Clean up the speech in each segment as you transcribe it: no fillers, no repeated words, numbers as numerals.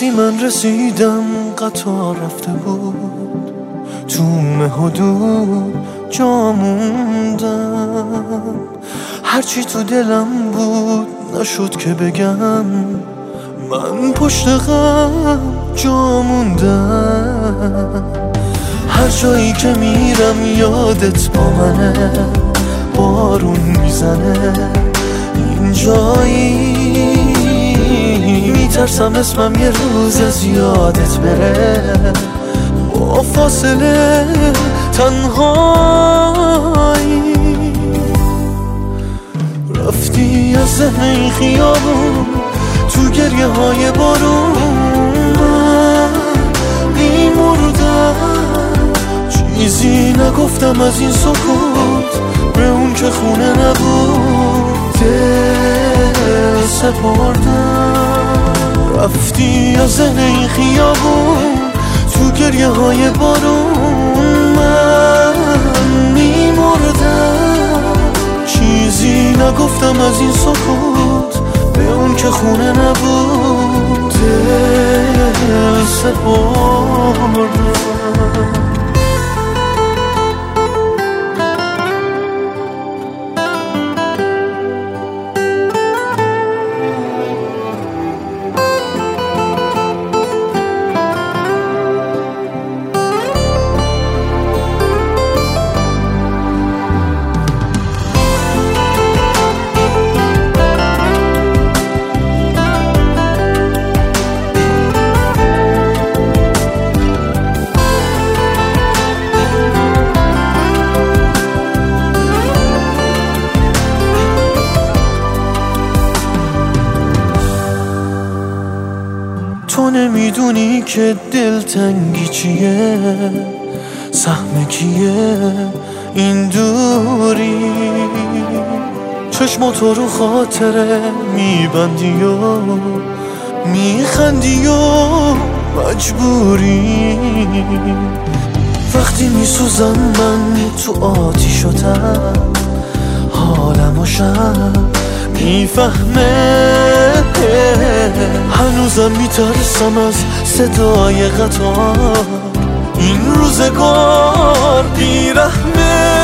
وقتی من رسیدم قطار رفته بود، تو حدود جا موندم. هرچی تو دلم بود نشد که بگم، من پشت غم جا موندم. هر جایی که میرم یادت با منه، بارون میزنه اینجایی. میترسم اسمم یه روز از یادت بره، با فاصله تنهایی. رفتی از ذهن این خیابون، تو گریه های بارون من میمردم. چیزی نگفتم از این سکوت به اون که خونه نبود، دل سپردم. رفتی از ذهن این خیابون، تو گریه های بارون من میمردم. چیزی نگفتم از این سکوت به اون که خونه نبود، دل سپردم. تو نمیدونی که دلتنگی چیه، سهم کیه این دوری. چشماتو رو خاطره میبندی و میخندی و مجبوری. وقتی میسوزم من تو آتیشاتم، حالم و شب میفهمه. هنوزم میترسم از صدای قطار، این روزگار بیرحمه.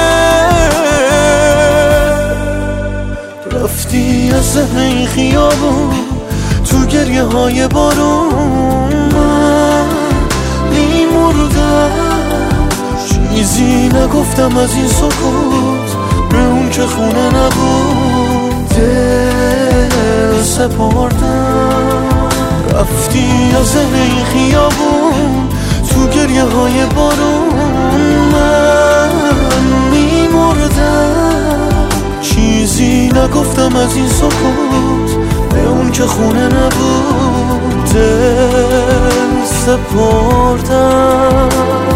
رفتی از ذهن این خیابون، تو گریه های بارون من میمردم. چیزی نگفتم از این سکوت به اون که خونه نبود، دل سپردم. رفتی از ذهن این خیابون، تو گریه های بارون من میمردم. چیزی نگفتم از این سکوت به اون که خونه نبود، دل سپردم.